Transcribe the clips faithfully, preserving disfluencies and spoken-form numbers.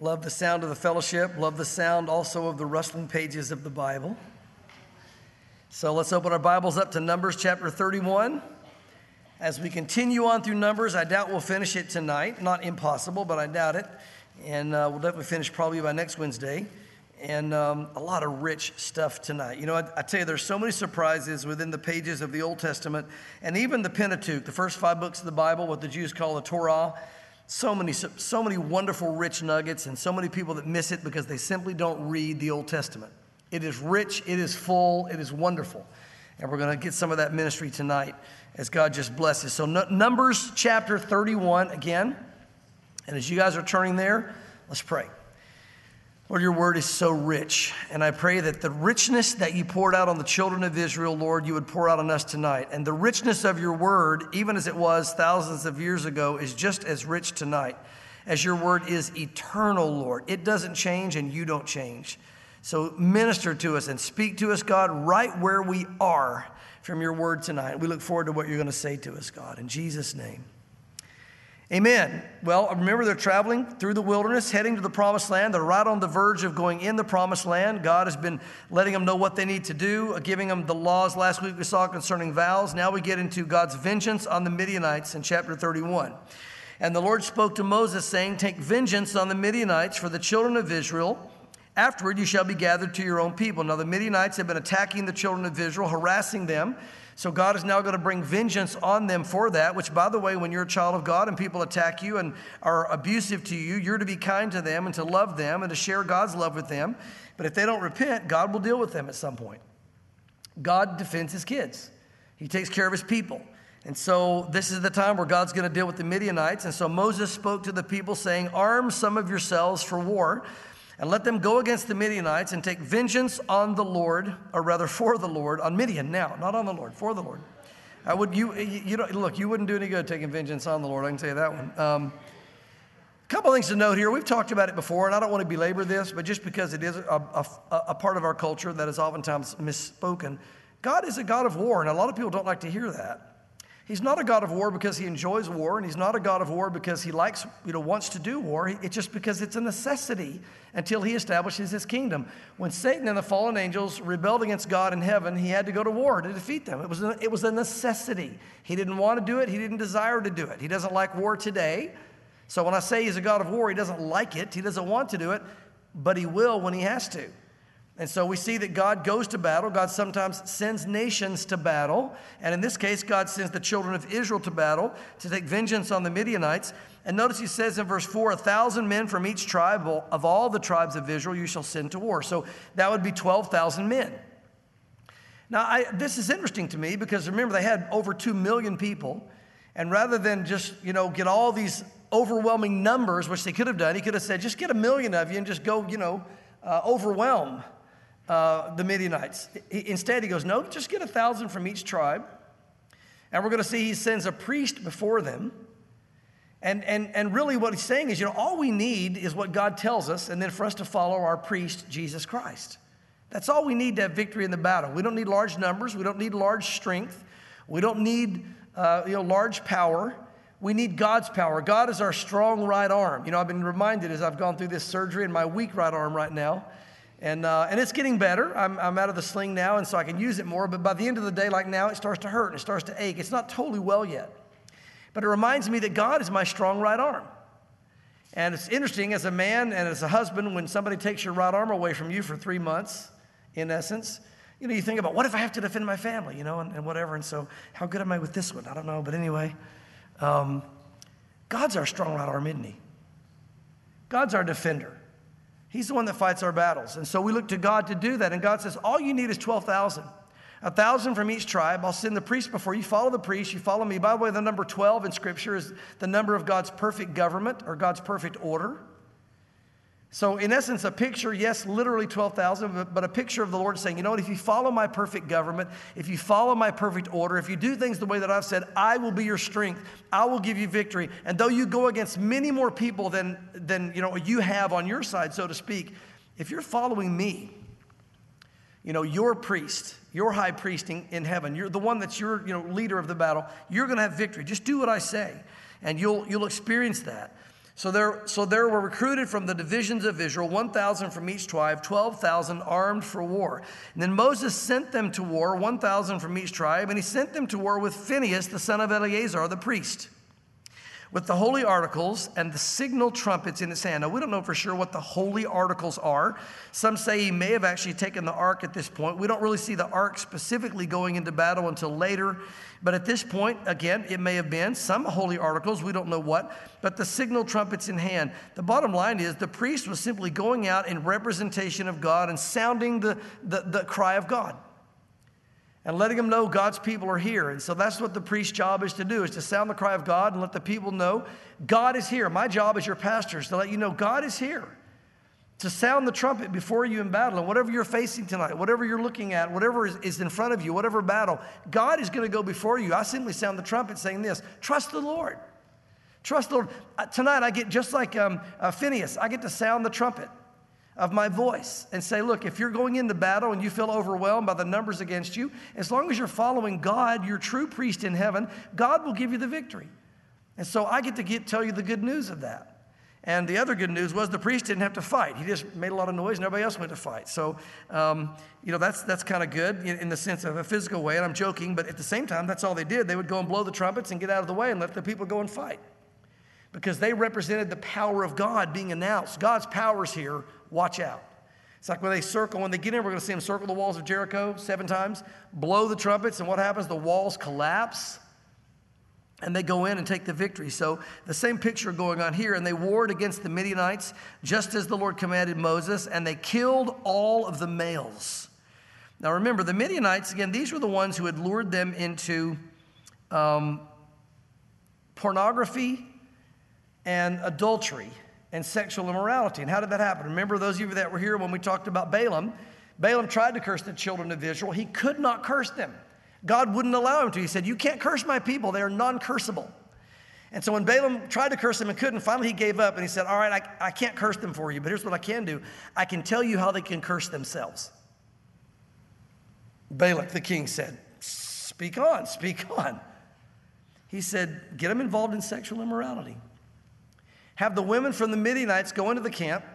Love the sound of the fellowship. Love the sound also of the rustling pages of the Bible. So let's open our Bibles up to Numbers chapter thirty-one. As we continue on through Numbers, I doubt we'll finish it tonight. Not impossible, but I doubt it. And uh, we'll definitely finish probably by next Wednesday. And um, a lot of rich stuff tonight. You know, I, I tell you, there's so many surprises within the pages of the Old Testament and even the Pentateuch, the first five books of the Bible, what the Jews call the Torah. So many, so many wonderful, rich nuggets, and so many people that miss it because they simply don't read the Old Testament. It is rich, it is full, it is wonderful. And we're going to get some of that ministry tonight as God just blesses. So Numbers chapter thirty-one again. And as you guys are turning there, let's pray. Lord, your word is so rich, and I pray that the richness that you poured out on the children of Israel, Lord, you would pour out on us tonight. And the richness of your word, even as it was thousands of years ago, is just as rich tonight as your word is eternal, Lord. It doesn't change, and you don't change. So minister to us and speak to us, God, right where we are from your word tonight. We look forward to what you're going to say to us, God, in Jesus' name. Amen. Well, remember they're traveling through the wilderness, heading to the promised land. They're right on the verge of going in the promised land. God has been letting them know what they need to do, giving them the laws last week we saw concerning vows. Now we get into God's vengeance on the Midianites in chapter thirty-one. And the Lord spoke to Moses, saying, take vengeance on the Midianites for the children of Israel. Afterward you shall be gathered to your own people. Now the Midianites have been attacking the children of Israel, harassing them. So God is now going to bring vengeance on them for that, which, by the way, when you're a child of God and people attack you and are abusive to you, you're to be kind to them and to love them and to share God's love with them. But if they don't repent, God will deal with them at some point. God defends his kids. He takes care of his people. And so this is the time where God's going to deal with the Midianites. And so Moses spoke to the people saying, arm some of yourselves for war, and let them go against the Midianites and take vengeance on the Lord, or rather for the Lord, on Midian now, not on the Lord, for the Lord. I would, you, you don't, look, you wouldn't do any good taking vengeance on the Lord, I can tell you that one. Um, a couple of things to note here. We've talked about it before, and I don't want to belabor this, but just because it is a, a, a part of our culture that is oftentimes misspoken, God is a God of war, and a lot of people don't like to hear that. He's not a God of war because he enjoys war, and he's not a God of war because he likes, you know, wants to do war. It's just because it's a necessity until he establishes his kingdom. When Satan and the fallen angels rebelled against God in heaven, he had to go to war to defeat them. It was a, it was a necessity. He didn't want to do it. He didn't desire to do it. He doesn't like war today. So when I say he's a God of war, he doesn't like it. He doesn't want to do it, but he will when he has to. And so we see that God goes to battle. God sometimes sends nations to battle. And in this case, God sends the children of Israel to battle to take vengeance on the Midianites. And notice he says in verse four, a thousand men from each tribe of all the tribes of Israel you shall send to war. So that would be twelve thousand men. Now, I, this is interesting to me because remember, they had over two million people. And rather than just, you know, get all these overwhelming numbers, which they could have done, he could have said, just get a million of you and just go, you know, uh, overwhelm Uh, the Midianites. He, instead, he goes, no, just get a thousand from each tribe. And we're going to see he sends a priest before them. And, and, and really what he's saying is, you know, all we need is what God tells us, and then for us to follow our priest, Jesus Christ. That's all we need to have victory in the battle. We don't need large numbers. We don't need large strength. We don't need, uh, you know, large power. We need God's power. God is our strong right arm. You know, I've been reminded as I've gone through this surgery in my weak right arm right now, And, uh, and it's getting better. I'm, I'm out of the sling now, and so I can use it more. But by the end of the day, like now, it starts to hurt and it starts to ache. It's not totally well yet. But it reminds me that God is my strong right arm. And it's interesting, as a man and as a husband, when somebody takes your right arm away from you for three months, in essence, you know, you think about, what if I have to defend my family, you know, and, and whatever. And so how good am I with this one? I don't know. But anyway, um, God's our strong right arm, isn't he? God's our defender. He's the one that fights our battles. And so we look to God to do that. And God says, all you need is twelve thousand. A thousand from each tribe. I'll send the priest before you. Follow the priest. You follow me. By the way, the number twelve in Scripture is the number of God's perfect government or God's perfect order. So in essence, a picture, yes, literally twelve thousand, but, but a picture of the Lord saying, you know what, if you follow my perfect government, if you follow my perfect order, if you do things the way that I've said, I will be your strength. I will give you victory. And though you go against many more people than, than you know, you have on your side, so to speak, if you're following me, you know, your priest, your high priest in, in heaven, you're the one that's your, you know, leader of the battle, you're going to have victory. Just do what I say, and you'll, you'll experience that. So there, so there were recruited from the divisions of Israel, one thousand from each tribe, twelve thousand armed for war. And then Moses sent them to war, one thousand from each tribe, and he sent them to war with Phinehas, the son of Eleazar, the priest, with the holy articles and the signal trumpets in his hand. Now, we don't know for sure what the holy articles are. Some say he may have actually taken the ark at this point. We don't really see the ark specifically going into battle until later. But at this point, again, it may have been some holy articles. We don't know what. But the signal trumpets in hand. The bottom line is the priest was simply going out in representation of God and sounding the, the, the cry of God, and letting them know God's people are here. And so that's what the priest's job is to do, is to sound the cry of God and let the people know God is here. My job as your pastor is to let you know God is here, to sound the trumpet before you in battle. And whatever you're facing tonight, whatever you're looking at, whatever is, is in front of you, whatever battle, God is going to go before you. I simply sound the trumpet saying this: trust the Lord. Trust the Lord. Uh, tonight I get, just like um, uh, Phinehas, I get to sound the trumpet of my voice and say, look, if you're going into battle and you feel overwhelmed by the numbers against you, as long as you're following God, your true priest in heaven, God will give you the victory. And so I get to get, tell you the good news of that. And the other good news was the priest didn't have to fight. He just made a lot of noise and everybody else went to fight. So, um, you know, that's, that's kind of good in, in the sense of a physical way, and I'm joking, but at the same time, that's all they did. They would go and blow the trumpets and get out of the way and let the people go and fight, because they represented the power of God being announced. God's power's here. Watch out. It's like when they circle, when they get in, we're going to see them circle the walls of Jericho seven times, blow the trumpets, and what happens? The walls collapse, and they go in and take the victory. So the same picture going on here, and they warred against the Midianites, just as the Lord commanded Moses, and they killed all of the males. Now remember, the Midianites, again, these were the ones who had lured them into um, pornography and adultery and sexual immorality. And how did that happen? Remember, those of you that were here when we talked about Balaam. Balaam tried to curse the children of Israel. He could not curse them. God wouldn't allow him to. He said, you can't curse my people. They are non-cursable. And so when Balaam tried to curse them and couldn't, finally he gave up and he said, all right, I, I can't curse them for you, but here's what I can do. I can tell you how they can curse themselves. Balak, the king, said, speak on, speak on. He said, get them involved in sexual immorality. Have the women from the Midianites go into the camp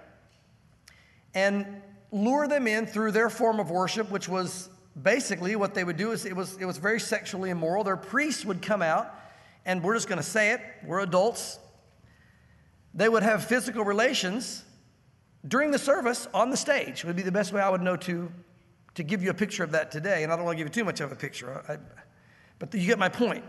and lure them in through their form of worship, which was basically what they would do is it was, it was very sexually immoral. Their priests would come out, and we're just going to say it, we're adults. They would have physical relations during the service on the stage. Would be the best way I would know to, to give you a picture of that today. And I don't want to give you too much of a picture, I, but you get my point.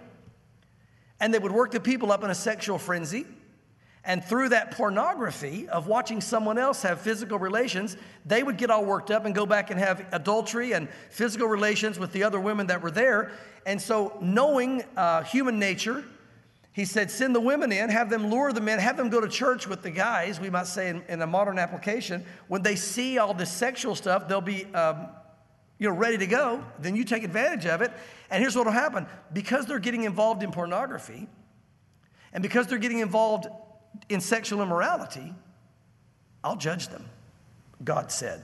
And they would work the people up in a sexual frenzy. And through that pornography of watching someone else have physical relations, they would get all worked up and go back and have adultery and physical relations with the other women that were there. And so knowing uh, human nature, he said, send the women in, have them lure the men, have them go to church with the guys, we might say in, in a modern application. When they see all this sexual stuff, they'll be um, you know, ready to go. Then you take advantage of it. And here's what will happen. Because they're getting involved in pornography, and because they're getting involved in sexual immorality, I'll judge them, God said.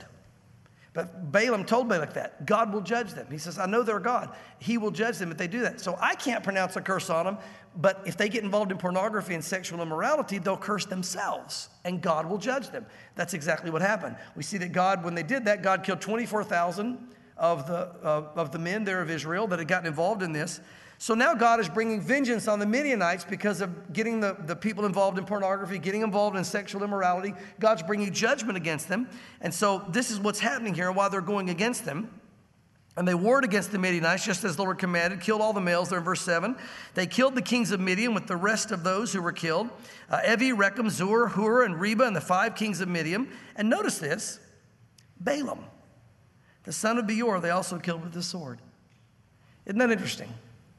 But Balaam told Balak that. God will judge them. He says, I know they're God. He will judge them if they do that. So I can't pronounce a curse on them, but if they get involved in pornography and sexual immorality, they'll curse themselves, and God will judge them. That's exactly what happened. We see that God, when they did that, God killed twenty-four thousand of the, uh, of the men there of Israel that had gotten involved in this. So now God is bringing vengeance on the Midianites because of getting the, the people involved in pornography, getting involved in sexual immorality. God's bringing judgment against them. And so this is what's happening here while they're going against them. And they warred against the Midianites, just as the Lord commanded, killed all the males. There in verse seven. They killed the kings of Midian with the rest of those who were killed. Uh, Evi, Rechem, Zur, Hur, and Reba, and the five kings of Midian. And notice this, Balaam, the son of Beor, they also killed with the sword. Isn't that interesting?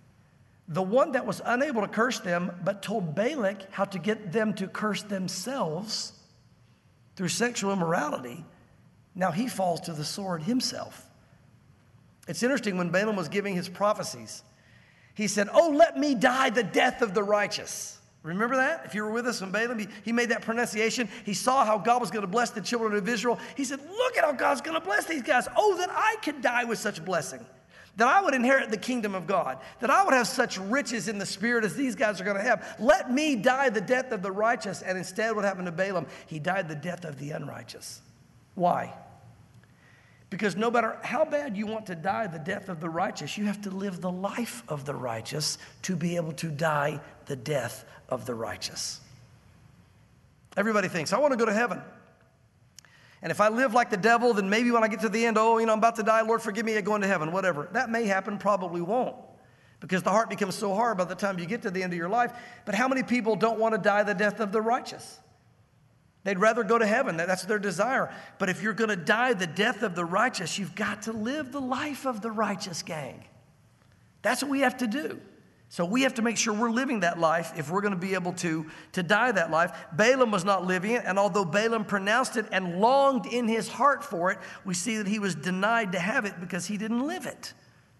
The one that was unable to curse them, but told Balak how to get them to curse themselves through sexual immorality, now he falls to the sword himself. It's interesting, when Balaam was giving his prophecies, he said, oh, let me die the death of the righteous. Remember that? If you were with us when Balaam, he, he made that pronunciation. He saw how God was going to bless the children of Israel. He said, look at how God's going to bless these guys. Oh, that I could die with such blessing. that I would inherit the kingdom of God, that I would have such riches in the spirit as these guys are going to have. Let me die the death of the righteous. And instead, what happened to Balaam? He died the death of the unrighteous. Why? Because no matter how bad you want to die the death of the righteous, you have to live the life of the righteous to be able to die the death of the righteous. Everybody thinks, I want to go to heaven. And if I live like the devil, then maybe when I get to the end, oh, you know, I'm about to die, Lord, forgive me, I'm going to heaven, whatever. That may happen, probably won't. Because the heart becomes so hard by the time you get to the end of your life. But how many people don't want to die the death of the righteous? They'd rather go to heaven. That's their desire. But if you're going to die the death of the righteous, you've got to live the life of the righteous, gang. That's what we have to do. So we have to make sure we're living that life if we're going to be able to, to die that life. Balaam was not living it, and although Balaam pronounced it and longed in his heart for it, we see that he was denied to have it because he didn't live it.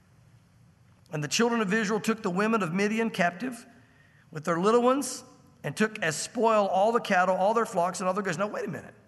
And the children of Israel took the women of Midian captive with their little ones and took as spoil all the cattle, all their flocks, and all their goods. Now, wait a minute.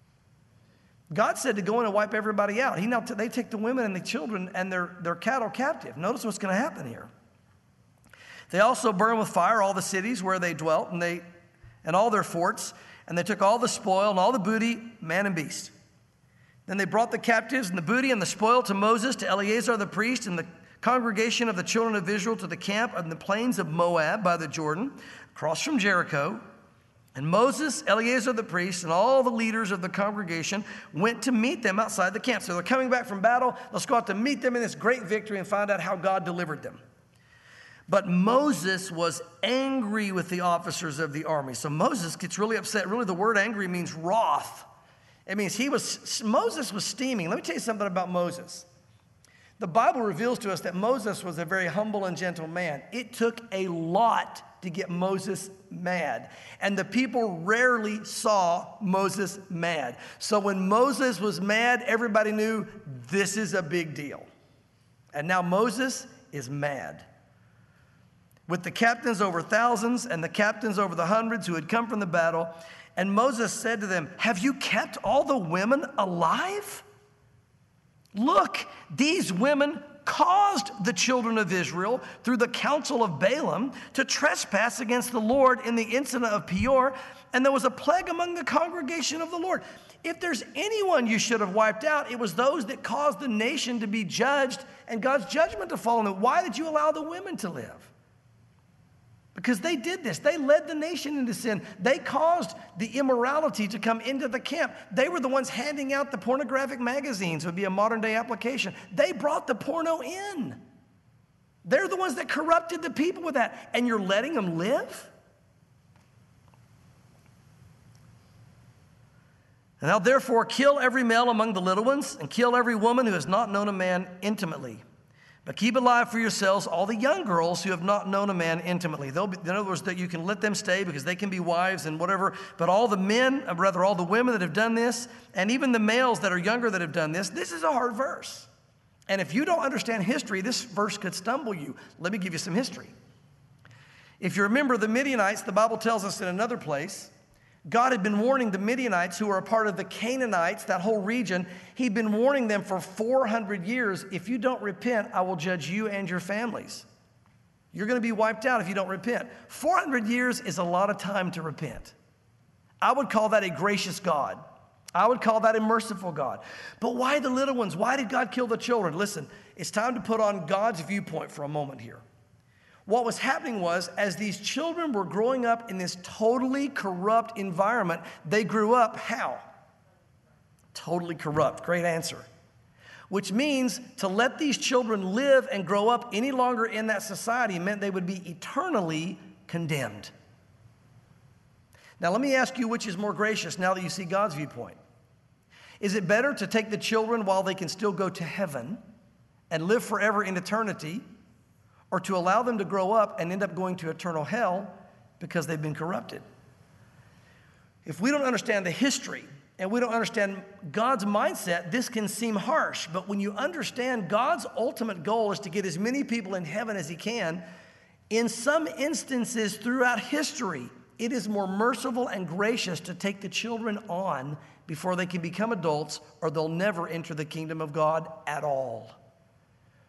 God said to go in and wipe everybody out. He now t- they take the women and the children and their, their cattle captive. Notice what's going to happen here. They also burned with fire all the cities where they dwelt, and they and all their forts, and they took all the spoil and all the booty, man and beast. Then they brought the captives and the booty and the spoil to Moses, to Eleazar the priest, and the congregation of the children of Israel to the camp in the plains of Moab by the Jordan, across from Jericho. And Moses, Eleazar the priest, and all the leaders of the congregation went to meet them outside the camp. So they're coming back from battle. Let's go out to meet them in this great victory and find out how God delivered them. But Moses was angry with the officers of the army. So Moses gets really upset. Really, the word angry means wroth. It means he was, Moses was steaming. Let me tell you something about Moses. The Bible reveals to us that Moses was a very humble and gentle man. It took a lot to get Moses mad. And the people rarely saw Moses mad. So when Moses was mad, everybody knew this is a big deal. And now Moses is mad. With the captains over thousands and the captains over the hundreds who had come from the battle. And Moses said to them, have you kept all the women alive? Look, these women caused the children of Israel through the counsel of Balaam to trespass against the Lord in the incident of Peor, and there was a plague among the congregation of the Lord. If there's anyone you should have wiped out, it was those that caused the nation to be judged and God's judgment to fall on them. Why did you allow the women to live? Because they did this. They led the nation into sin. They caused the immorality to come into the camp. They were the ones handing out the pornographic magazines. It would be a modern day application. They brought the porno in. They're the ones that corrupted the people with that. And you're letting them live? And now therefore kill every male among the little ones and kill every woman who has not known a man intimately. But keep alive for yourselves all the young girls who have not known a man intimately. They'll be, in other words, that you can let them stay because they can be wives and whatever. But all the men, or rather all the women that have done this, and even the males that are younger that have done this, this is a hard verse. And if you don't understand history, this verse could stumble you. Let me give you some history. If you remember the Midianites, the Bible tells us in another place, God had been warning the Midianites, who are a part of the Canaanites, that whole region. He'd been warning them for four hundred years. If you don't repent, I will judge you and your families. You're going to be wiped out if you don't repent. four hundred years is a lot of time to repent. I would call that a gracious God. I would call that a merciful God. But why the little ones? Why did God kill the children? Listen, it's time to put on God's viewpoint for a moment here. What was happening was, as these children were growing up in this totally corrupt environment, they grew up how? Totally corrupt. Great answer. Which means to let these children live and grow up any longer in that society meant they would be eternally condemned. Now, let me ask you, which is more gracious now that you see God's viewpoint? Is it better to take the children while they can still go to heaven and live forever in eternity, or to allow them to grow up and end up going to eternal hell because they've been corrupted? If we don't understand the history and we don't understand God's mindset, this can seem harsh. But when you understand God's ultimate goal is to get as many people in heaven as he can, in some instances throughout history, it is more merciful and gracious to take the children on before they can become adults, or they'll never enter the kingdom of God at all.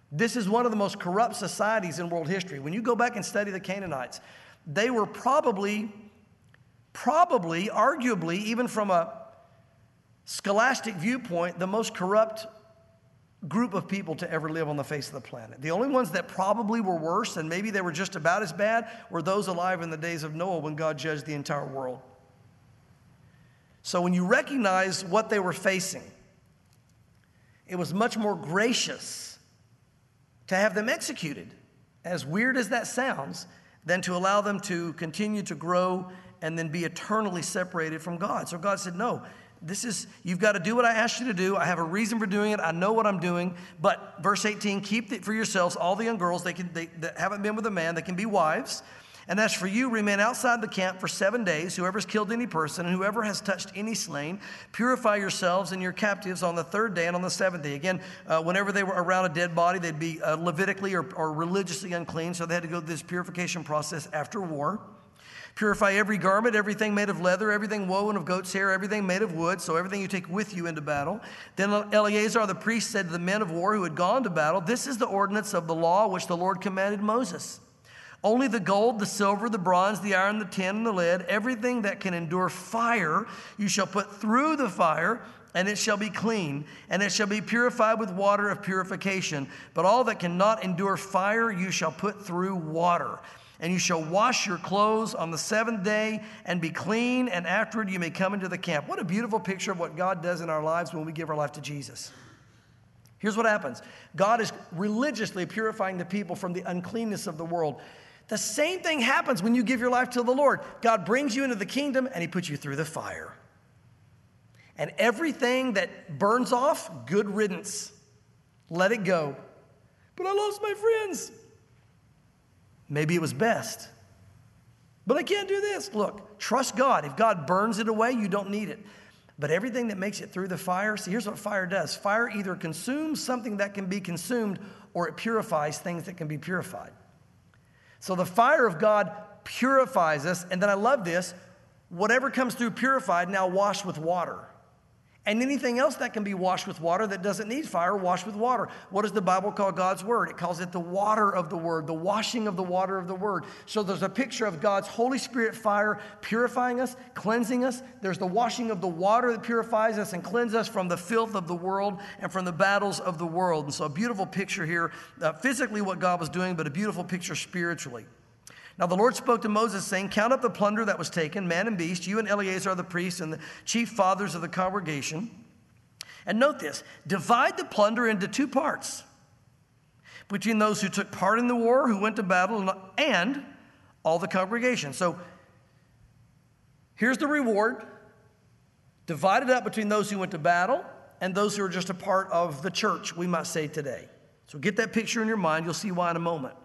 This is one of the most corrupt societies in world history. When you go back and study the Canaanites, they were probably, probably, arguably, even from a scholastic viewpoint, the most corrupt group of people to ever live on the face of the planet. The only ones that probably were worse, and maybe they were just about as bad, were those alive in the days of Noah when God judged the entire world. So when you recognize what they were facing, it was much more gracious to have them executed, as weird as that sounds, than to allow them to continue to grow and then be eternally separated from God. So God said, no, this is, you've got to do what I asked you to do. I have a reason for doing it. I know what I'm doing. But verse eighteen, keep it for yourselves, all the young girls they can, they, that haven't been with a man, they can be wives. And as for you, remain outside the camp for seven days. Whoever's killed any person and whoever has touched any slain, purify yourselves and your captives on the third day and on the seventh day. Again, uh, whenever they were around a dead body, they'd be uh, Levitically or, or religiously unclean. So they had to go through this purification process after war. Purify every garment, everything made of leather, everything woven of goat's hair, everything made of wood, so everything you take with you into battle. Then Eleazar the priest said to the men of war who had gone to battle, this is the ordinance of the law which the Lord commanded Moses. Only the gold, the silver, the bronze, the iron, the tin, and the lead, everything that can endure fire, you shall put through the fire, and it shall be clean, and it shall be purified with water of purification. But all that cannot endure fire, you shall put through water. And you shall wash your clothes on the seventh day and be clean, and afterward you may come into the camp. What a beautiful picture of what God does in our lives when we give our life to Jesus. Here's what happens. God is religiously purifying the people from the uncleanness of the world. The same thing happens when you give your life to the Lord. God brings you into the kingdom and he puts you through the fire. And everything that burns off, good riddance. Let it go. But I lost my friends. Maybe it was best. But I can't do this. Look, trust God. If God burns it away, you don't need it. But everything that makes it through the fire, see, here's what fire does. Fire either consumes something that can be consumed or it purifies things that can be purified. So the fire of God purifies us. And then I love this. Whatever comes through purified, now washed with water. And anything else that can be washed with water that doesn't need fire, washed with water. What does the Bible call God's word? It calls it the water of the word, the washing of the water of the word. So there's a picture of God's Holy Spirit fire purifying us, cleansing us. There's the washing of the water that purifies us and cleanses us from the filth of the world and from the battles of the world. And so a beautiful picture here, uh, physically what God was doing, but a beautiful picture spiritually. Now the Lord spoke to Moses, saying, count up the plunder that was taken, man and beast, you and Eleazar the priest and the chief fathers of the congregation. And note this, divide the plunder into two parts, between those who took part in the war, who went to battle, and all the congregation. So here's the reward, divided up between those who went to battle and those who are just a part of the church, we might say today. So get that picture in your mind. You'll see why in a moment.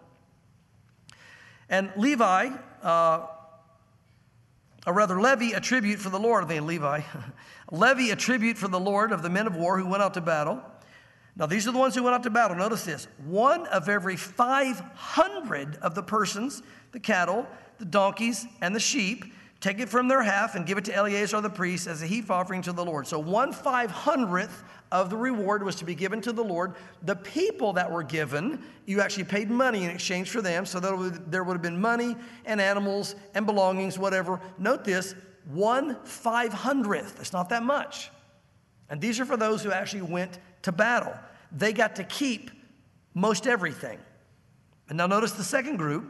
And Levi, uh, or rather Levi, a tribute for the Lord, I think Levi, Levi, a tribute for the Lord of the men of war who went out to battle. Now these are the ones who went out to battle. Notice this, one of every five hundred of the persons, the cattle, the donkeys, and the sheep, take it from their half and give it to Eleazar the priest as a heap offering to the Lord. So one five hundredth of the reward was to be given to the Lord. The people that were given, you actually paid money in exchange for them. So there would, there would have been money and animals and belongings, whatever. Note this, one five hundredth. It's not that much. And these are for those who actually went to battle. They got to keep most everything. And now notice the second group.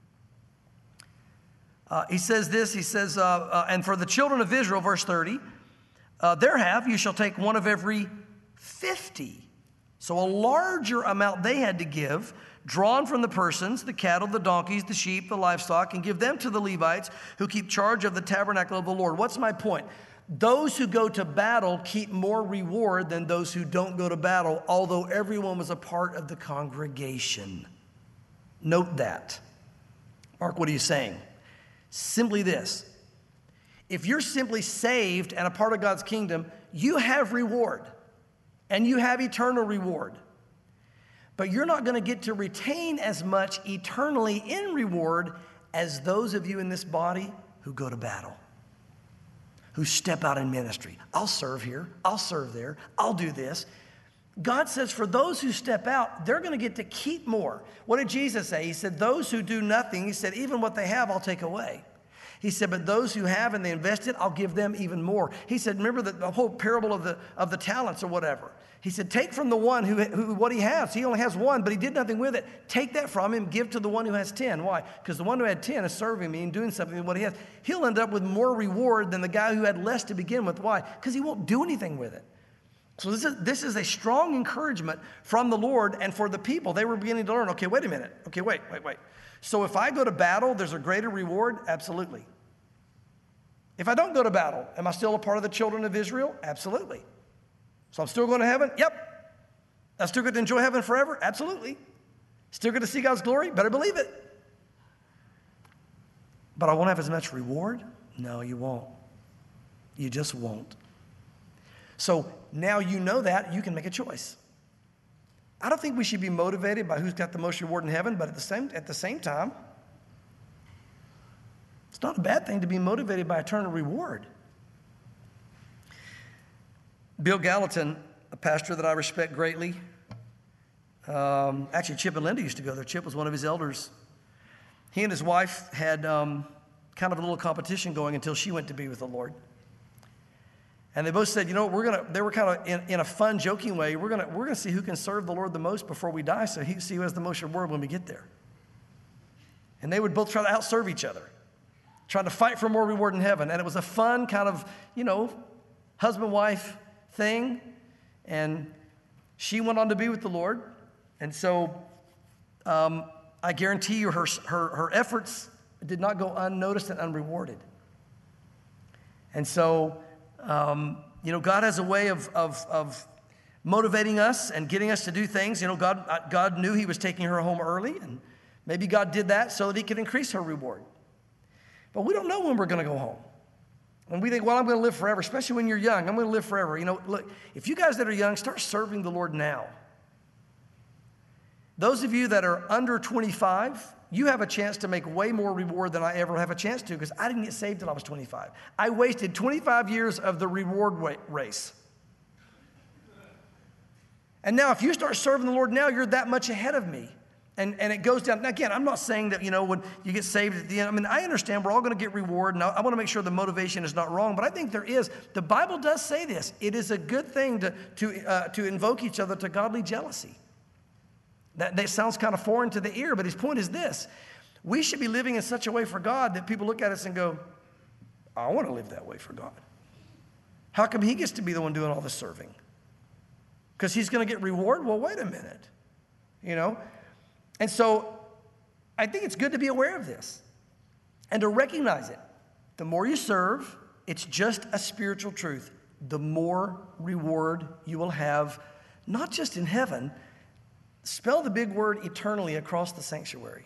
Uh, he says this, he says, uh, uh, and for the children of Israel, verse thirty, uh, their half you shall take one of every fifty. So a larger amount they had to give, drawn from the persons, the cattle, the donkeys, the sheep, the livestock, and give them to the Levites who keep charge of the tabernacle of the Lord. What's my point? Those who go to battle keep more reward than those who don't go to battle, although everyone was a part of the congregation. Note that. Mark, what are you saying? Simply this. If you're simply saved and a part of God's kingdom, you have reward. And you have eternal reward. But you're not going to get to retain as much eternally in reward as those of you in this body who go to battle, who step out in ministry. I'll serve here. I'll serve there. I'll do this. God says for those who step out, they're going to get to keep more. What did Jesus say? He said, those who do nothing, he said, even what they have, I'll take away. He said, but those who have and they invest it, I'll give them even more. He said, remember the, the whole parable of the, of the talents or whatever. He said, take from the one who, who what he has. He only has one, but he did nothing with it. Take that from him, give to the one who has ten. Why? Because the one who had ten is serving me and doing something with what he has. He'll end up with more reward than the guy who had less to begin with. Why? Because he won't do anything with it. So this is, this is a strong encouragement from the Lord and for the people. They were beginning to learn, okay, wait a minute. Okay, wait, wait, wait. So if I go to battle, there's a greater reward? Absolutely. If I don't go to battle, am I still a part of the children of Israel? Absolutely. So I'm still going to heaven? Yep. I still get to enjoy heaven forever? Absolutely. Still get to see God's glory? Better believe it. But I won't have as much reward? No, you won't. You just won't. So now you know that, you can make a choice. I don't think we should be motivated by who's got the most reward in heaven, but at the same, at the same time, it's not a bad thing to be motivated by eternal reward. Bill Gallatin, a pastor that I respect greatly, um, actually Chip and Linda used to go there. Chip was one of his elders. He and his wife had um, kind of a little competition going until she went to be with the Lord. And they both said, you know, we're gonna. They were kind of in, in a fun, joking way. We're gonna we're gonna see who can serve the Lord the most before we die. So he see who has the most reward when we get there. And they would both try to outserve each other, trying to fight for more reward in heaven. And it was a fun kind of, you know, husband-wife thing. And she went on to be with the Lord. And so um, I guarantee you, her her her efforts did not go unnoticed and unrewarded. And so. Um, you know, God has a way of, of, of motivating us and getting us to do things. You know, God, God knew he was taking her home early, and maybe God did that so that he could increase her reward. But we don't know when we're going to go home. And we think, well, I'm going to live forever, especially when you're young. I'm going to live forever. You know, look, if you guys that are young, start serving the Lord now. Those of you that are under twenty-five, you have a chance to make way more reward than I ever have a chance to, because I didn't get saved till I was twenty-five. I wasted twenty-five years of the reward race. And now if you start serving the Lord now, you're that much ahead of me. And, and it goes down. Now, again, I'm not saying that, you know, when you get saved at the end, I mean, I understand we're all going to get reward, and I, I want to make sure the motivation is not wrong, but I think there is. The Bible does say this. It is a good thing to, to, uh, to invoke each other to godly jealousy. That, that sounds kind of foreign to the ear, but his point is this. We should be living in such a way for God that people look at us and go, I want to live that way for God. How come he gets to be the one doing all the serving? Because he's going to get reward? Well, wait a minute. You know? And so I think it's good to be aware of this and to recognize it. The more you serve, it's just a spiritual truth. The more reward you will have, not just in heaven. Spell the big word eternally across the sanctuary.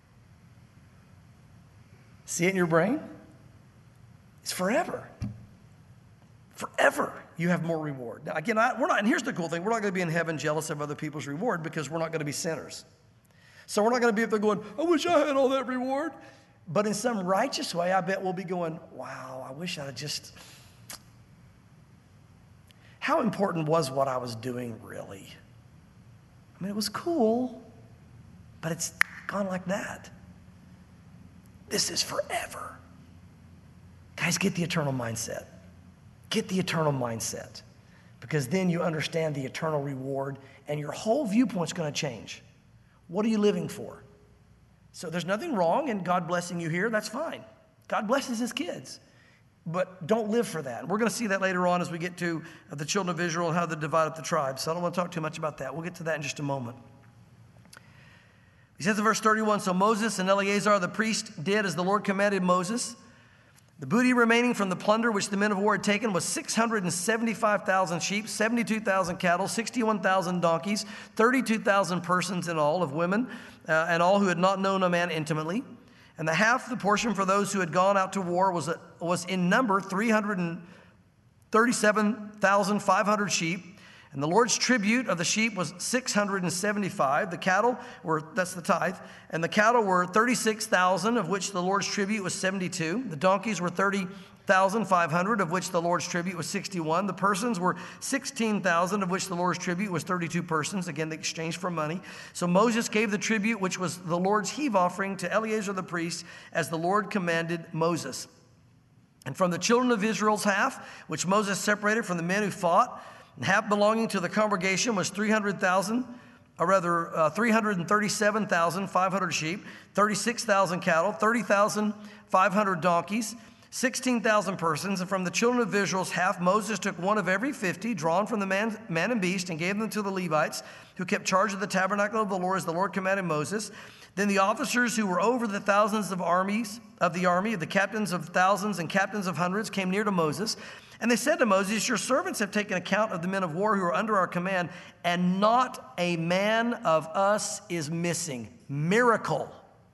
See it in your brain? It's forever. Forever you have more reward. Now, again, I, we're not, and here's the cool thing. We're not going to be in heaven jealous of other people's reward because we're not going to be sinners. So we're not going to be up there going, I wish I had all that reward. But in some righteous way, I bet we'll be going, wow, I wish I had just... How important was what I was doing really? I mean, it was cool, but it's gone like that. This is forever. Guys, get the eternal mindset. Get the eternal mindset, because then you understand the eternal reward, and your whole viewpoint's going to change. What are you living for? So there's nothing wrong in God blessing you here. That's fine. God blesses his kids. But don't live for that. We're going to see that later on as we get to the children of Israel and how they divide up the tribes. So I don't want to talk too much about that. We'll get to that in just a moment. He says in verse thirty-one, so Moses and Eleazar the priest did as the Lord commanded Moses. The booty remaining from the plunder which the men of war had taken was six hundred seventy-five thousand sheep, seventy-two thousand cattle, sixty-one thousand donkeys, thirty-two thousand persons in all of women, uh, and all who had not known a man intimately. And the half the portion for those who had gone out to war was, was in number three hundred thirty-seven thousand five hundred sheep. And the Lord's tribute of the sheep was six hundred seventy-five. The cattle were, that's the tithe, and the cattle were thirty-six thousand, of which the Lord's tribute was seventy-two. The donkeys were thirty thousand five hundred, of which the Lord's tribute was sixty-one. The persons were sixteen thousand, of which the Lord's tribute was thirty-two persons. Again, they exchanged for money. So Moses gave the tribute, which was the Lord's heave offering, to Eleazar the priest, as the Lord commanded Moses. And from the children of Israel's half, which Moses separated from the men who fought, half belonging to the congregation was three hundred thousand, or rather uh, three hundred thirty-seven thousand five hundred sheep, thirty-six thousand cattle, thirty thousand five hundred donkeys, sixteen thousand persons. And from the children of Israel's half, Moses took one of every fifty, drawn from the man, man and beast, and gave them to the Levites, who kept charge of the tabernacle of the Lord, as the Lord commanded Moses. Then the officers who were over the thousands of armies of the army, the captains of thousands and captains of hundreds, came near to Moses. And they said to Moses, your servants have taken account of the men of war who are under our command, and not a man of us is missing. Miracle.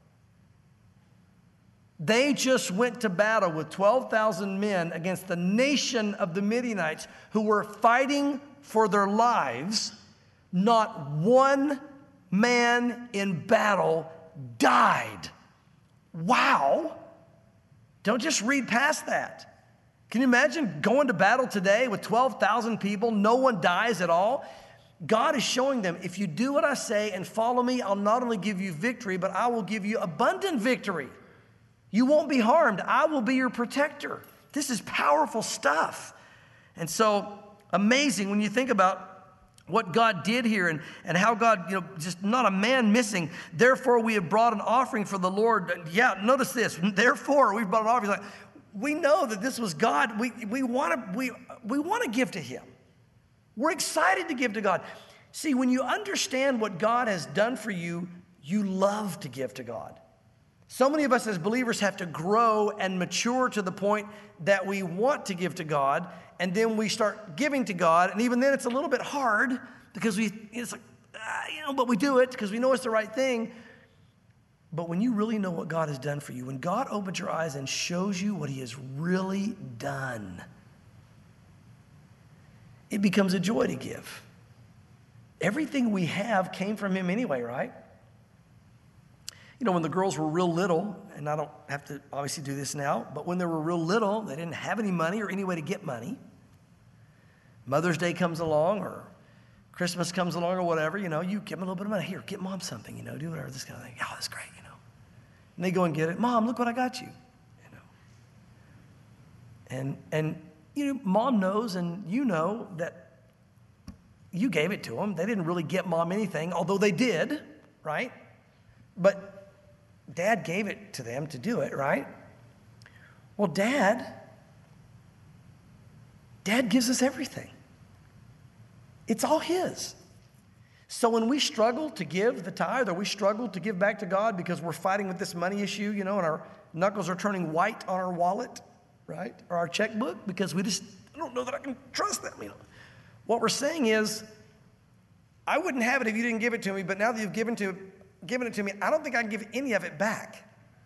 They just went to battle with twelve thousand men against the nation of the Midianites who were fighting for their lives. Not one man in battle died. Wow. Don't just read past that. Can you imagine going to battle today with twelve thousand people, no one dies at all? God is showing them, if you do what I say and follow me, I'll not only give you victory, but I will give you abundant victory. You won't be harmed. I will be your protector. This is powerful stuff. And so amazing when you think about what God did here and, and how God, you know, just not a man missing. Therefore, we have brought an offering for the Lord. Yeah, notice this. Therefore, we've brought an offering. Like, we know that this was God. We, we want to we, we want to give to him. We're excited to give to God. See, when you understand what God has done for you, you love to give to God. So many of us as believers have to grow and mature to the point that we want to give to God, and then we start giving to God, and even then it's a little bit hard because we, it's like, ah, you know, but we do it because we know it's the right thing. But when you really know what God has done for you, when God opens your eyes and shows you what he has really done, it becomes a joy to give. Everything we have came from him anyway, right? You know, when the girls were real little, and I don't have to obviously do this now, but when they were real little, they didn't have any money or any way to get money. Mother's Day comes along or Christmas comes along or whatever, you know, you give them a little bit of money. Here, get mom something, you know, do whatever, this kind of thing. Oh, that's great, you know. And they go and get it. Mom, look what I got you, you know. And, and you know, mom knows and you know that you gave it to them. They didn't really get mom anything, although they did, right? But Dad gave it to them to do it, right? Well, Dad, Dad gives us everything. It's all his. So when we struggle to give the tithe or we struggle to give back to God because we're fighting with this money issue, you know, and our knuckles are turning white on our wallet, right? Or our checkbook because we just, I don't know that I can trust them, you know. What we're saying is, I wouldn't have it if you didn't give it to me, but now that you've given to given it to me, I don't think I can give any of it back.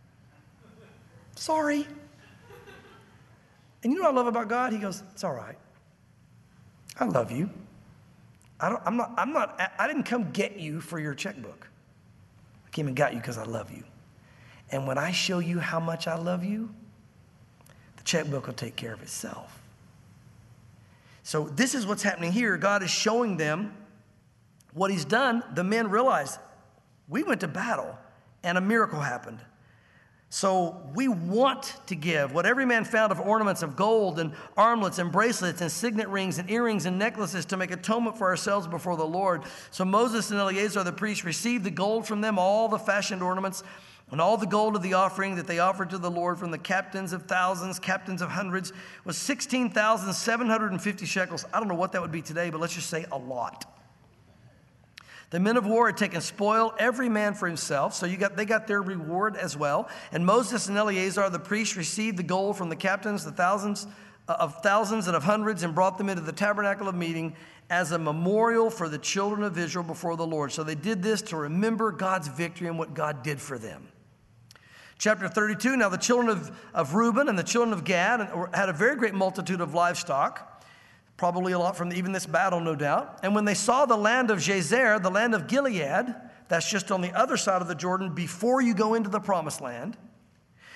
Sorry. And you know what I love about God? He goes, it's all right. I love you. I don't, I'm not, I'm not, I didn't come get you for your checkbook. I came and got you because I love you. And when I show you how much I love you, the checkbook will take care of itself. So this is what's happening here. God is showing them what he's done. The men realize, we went to battle and a miracle happened. So we want to give what every man found of ornaments of gold and armlets and bracelets and signet rings and earrings and necklaces to make atonement for ourselves before the Lord. So Moses and Eleazar the priest received the gold from them, all the fashioned ornaments and all the gold of the offering that they offered to the Lord from the captains of thousands, captains of hundreds, was sixteen thousand seven hundred fifty shekels. I don't know what that would be today, but let's just say a lot. The men of war had taken spoil, every man for himself, so you got, they got their reward as well. And Moses and Eleazar, the priest, received the gold from the captains, the thousands uh, of thousands and of hundreds, and brought them into the tabernacle of meeting as a memorial for the children of Israel before the Lord. So they did this to remember God's victory and what God did for them. Chapter thirty-two, now the children of, of Reuben and the children of Gad had a very great multitude of livestock. Probably a lot from even this battle, no doubt. And when they saw the land of Jazer, the land of Gilead, that's just on the other side of the Jordan before you go into the promised land,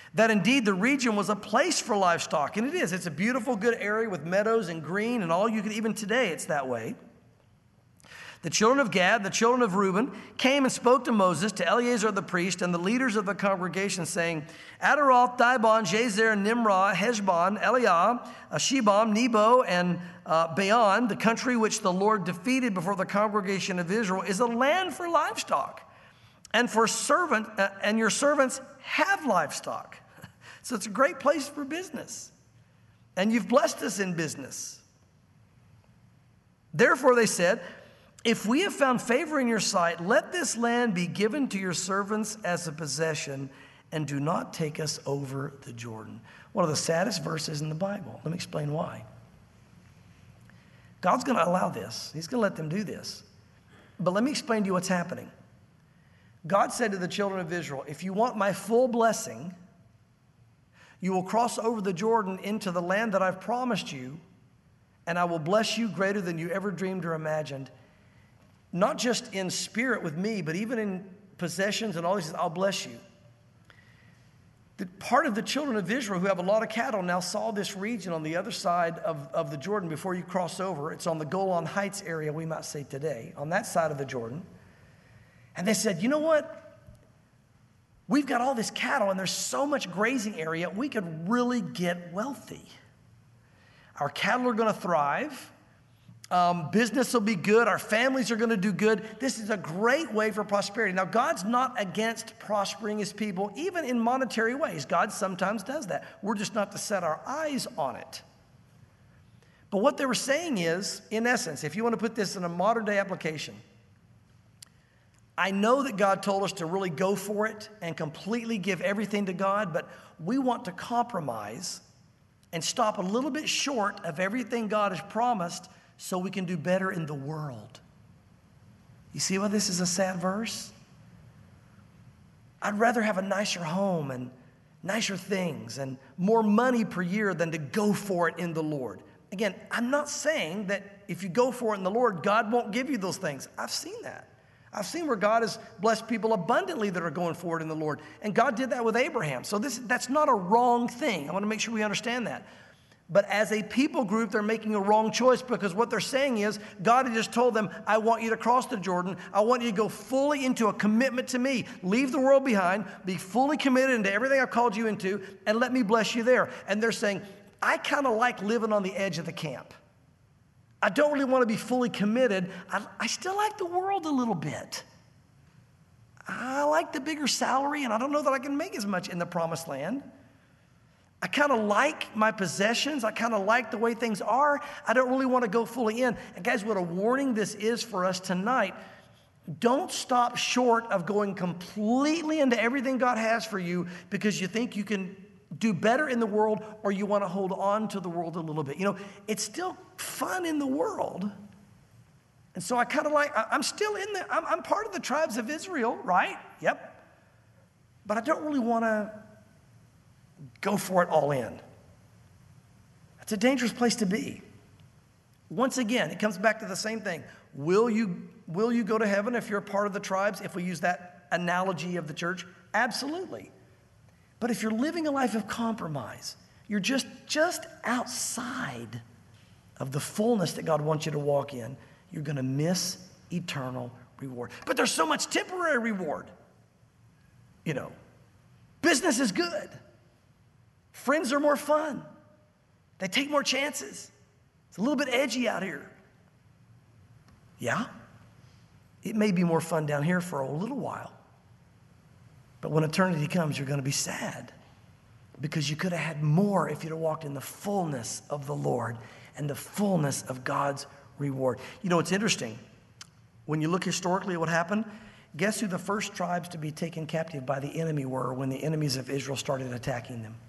that indeed the region was a place for livestock. And it is. It's a beautiful, good area with meadows and green and all you could, even today it's that way. The children of Gad, the children of Reuben, came and spoke to Moses, to Eleazar the priest, and the leaders of the congregation, saying, Adaroth, Dibon, Jazer, Nimrah, Heshbon, Eliah, Shebam, Nebo, and uh, Baon, the country which the Lord defeated before the congregation of Israel, is a land for livestock, and for servant, uh, and your servants have livestock. So it's a great place for business, and you've blessed us in business. Therefore they said, if we have found favor in your sight, let this land be given to your servants as a possession, and do not take us over the Jordan. One of the saddest verses in the Bible. Let me explain why. God's going to allow this. He's going to let them do this. But let me explain to you what's happening. God said to the children of Israel, if you want my full blessing, you will cross over the Jordan into the land that I've promised you, and I will bless you greater than you ever dreamed or imagined. Not just in spirit with me, but even in possessions and all these things, I'll bless you. The part of the children of Israel who have a lot of cattle now saw this region on the other side of, of the Jordan before you cross over. It's on the Golan Heights area, we might say today, on that side of the Jordan. And they said, you know what? We've got all this cattle and there's so much grazing area, we could really get wealthy. Our cattle are going to thrive. Um, business will be good. Our families are going to do good. This is a great way for prosperity. Now, God's not against prospering his people, even in monetary ways. God sometimes does that. We're just not to set our eyes on it. But what they were saying is, in essence, if you want to put this in a modern day application, I know that God told us to really go for it and completely give everything to God, but we want to compromise and stop a little bit short of everything God has promised so we can do better in the world. You see why this is a sad verse? I'd rather have a nicer home and nicer things and more money per year than to go for it in the Lord. Again, I'm not saying that if you go for it in the Lord, God won't give you those things. I've seen that. I've seen where God has blessed people abundantly that are going for it in the Lord. And God did that with Abraham. So this, that's not a wrong thing. I want to make sure we understand that. But as a people group, they're making a wrong choice because what they're saying is, God had just told them, I want you to cross the Jordan. I want you to go fully into a commitment to me. Leave the world behind, be fully committed into everything I've called you into, and let me bless you there. And they're saying, I kind of like living on the edge of the camp. I don't really want to be fully committed. I, I still like the world a little bit. I like the bigger salary, and I don't know that I can make as much in the promised land. I kind of like my possessions. I kind of like the way things are. I don't really want to go fully in. And guys, what a warning this is for us tonight. Don't stop short of going completely into everything God has for you because you think you can do better in the world or you want to hold on to the world a little bit. You know, it's still fun in the world. And so I kind of like, I'm still in the, I'm, I'm part of the tribes of Israel, right? Yep. But I don't really want to go for it all in. That's a dangerous place to be. Once again, it comes back to the same thing. Will you, will you go to heaven if you're a part of the tribes, if we use that analogy of the church? Absolutely. But if you're living a life of compromise, you're just, just outside of the fullness that God wants you to walk in, you're going to miss eternal reward. But there's so much temporary reward. You know, business is good. Friends are more fun. They take more chances. It's a little bit edgy out here. Yeah, it may be more fun down here for a little while. But when eternity comes, you're going to be sad because you could have had more if you'd have walked in the fullness of the Lord and the fullness of God's reward. You know, it's interesting. When you look historically at what happened, guess who the first tribes to be taken captive by the enemy were when the enemies of Israel started attacking them?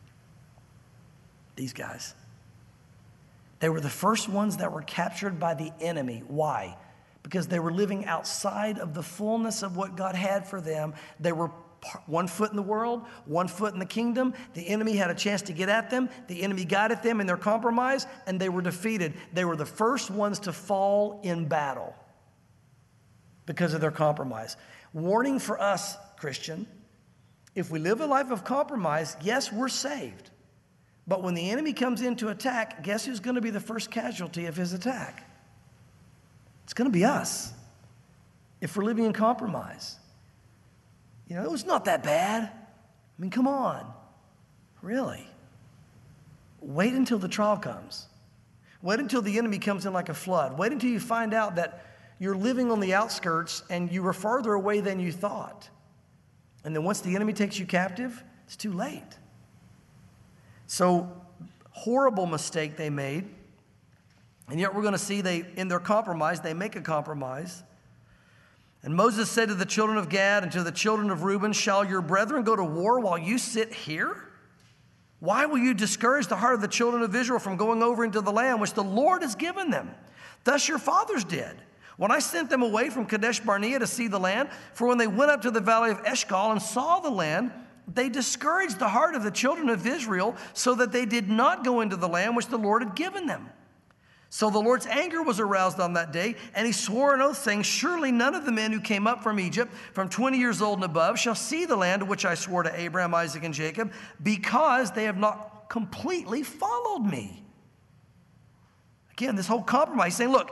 These guys. They were the first ones that were captured by the enemy. Why? Because they were living outside of the fullness of what God had for them. They were one foot in the world, one foot in the kingdom. The enemy had a chance to get at them. The enemy got at them in their compromise, and they were defeated. They were the first ones to fall in battle because of their compromise. Warning for us, Christian, If we live a life of compromise, yes, we're saved. But when the enemy comes in to attack, guess who's going to be the first casualty of his attack? It's going to be us if we're living in compromise. You know, it's not that bad. I mean, come on. Really? Wait until the trial comes. Wait until the enemy comes in like a flood. Wait until you find out that you're living on the outskirts and you were farther away than you thought. And then once the enemy takes you captive, it's too late. So, horrible mistake they made. And yet we're going to see they, in their compromise, they make a compromise. And Moses said to the children of Gad and to the children of Reuben, shall your brethren go to war while you sit here? Why will you discourage the heart of the children of Israel from going over into the land which the Lord has given them? Thus your fathers did, when I sent them away from Kadesh Barnea to see the land. For when they went up to the valley of Eshcol and saw the land, they discouraged the heart of the children of Israel, so that they did not go into the land which the Lord had given them. So the Lord's anger was aroused on that day, and he swore an oath, saying, surely none of the men who came up from Egypt, from twenty years old and above, shall see the land which I swore to Abraham, Isaac, and Jacob, because they have not completely followed me. Again, this whole compromise, saying, look,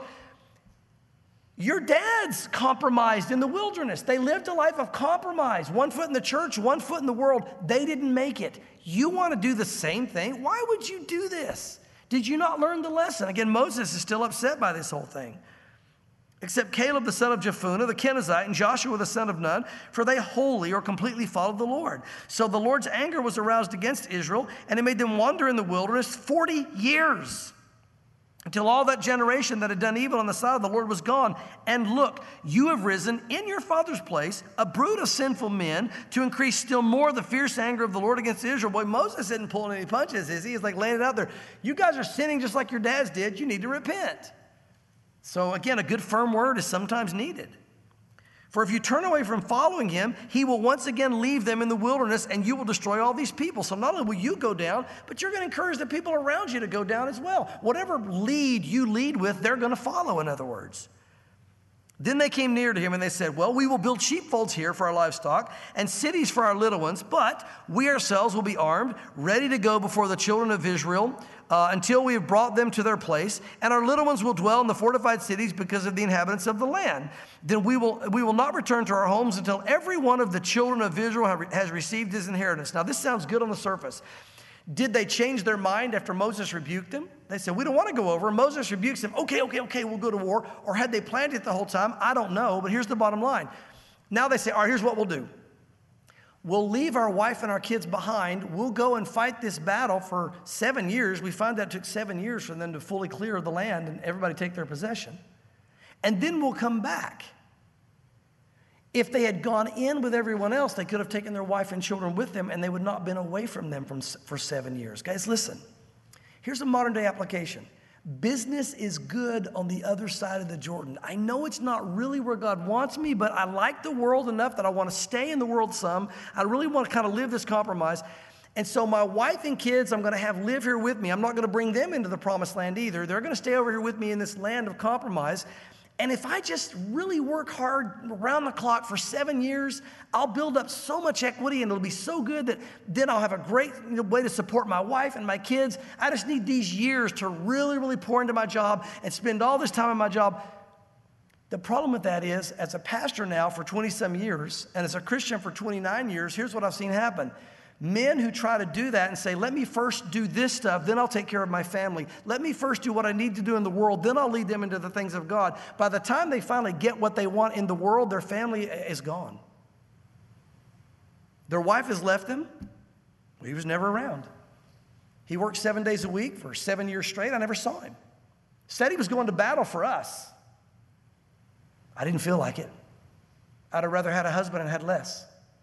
your dads compromised in the wilderness. They lived a life of compromise. One foot in the church, one foot in the world. They didn't make it. You want to do the same thing? Why would you do this? Did you not learn the lesson? Again, Moses is still upset by this whole thing. Except Caleb the son of Jephunneh, the Kenizzite, and Joshua the son of Nun, for they wholly or completely followed the Lord. So the Lord's anger was aroused against Israel, and he made them wander in the wilderness forty years. Until all that generation that had done evil on the side of the Lord was gone. And look, you have risen in your father's place, a brood of sinful men, to increase still more the fierce anger of the Lord against Israel. Boy, Moses isn't pulling any punches, is he? He's like laying it out there. You guys are sinning just like your dads did. You need to repent. So again, a good firm word is sometimes needed. For if you turn away from following him, he will once again leave them in the wilderness, and you will destroy all these people. So not only will you go down, but you're going to encourage the people around you to go down as well. Whatever lead you lead with, they're going to follow, in other words. Then they came near to him, and they said, well, we will build sheepfolds here for our livestock and cities for our little ones, but we ourselves will be armed, ready to go before the children of Israel uh, until we have brought them to their place, and our little ones will dwell in the fortified cities because of the inhabitants of the land. Then we will, we will not return to our homes until every one of the children of Israel have, has received his inheritance. Now, this sounds good on the surface. Did they change their mind after Moses rebuked them? They said, we don't want to go over. And Moses rebukes them. Okay, okay, okay, we'll go to war. Or had they planned it the whole time? I don't know, but here's the bottom line. Now they say, all right, here's what we'll do. We'll leave our wife and our kids behind. We'll go and fight this battle for seven years. We found that it took seven years for them to fully clear the land and everybody take their possession. And then we'll come back. If they had gone in with everyone else, they could have taken their wife and children with them, and they would not have been away from them from, for seven years. Guys, listen. Here's a modern day application. Business is good on the other side of the Jordan. I know it's not really where God wants me, but I like the world enough that I want to stay in the world some. I really want to kind of live this compromise. And so my wife and kids, I'm going to have live here with me. I'm not going to bring them into the promised land either. They're going to stay over here with me in this land of compromise. And if I just really work hard around the clock for seven years, I'll build up so much equity, and it'll be so good that then I'll have a great you know, way to support my wife and my kids. I just need these years to really, really pour into my job and spend all this time in my job. The problem with that is, as a pastor now for twenty-some years, and as a Christian for twenty-nine years, here's what I've seen happen. Men who try to do that and say, let me first do this stuff, then I'll take care of my family. Let me first do what I need to do in the world, then I'll lead them into the things of God. By the time they finally get what they want in the world, their family is gone. Their wife has left them. He was never around. He worked seven days a week for seven years straight. I never saw him. Said he was going to battle for us. I didn't feel like it. I'd have rather had a husband and had less.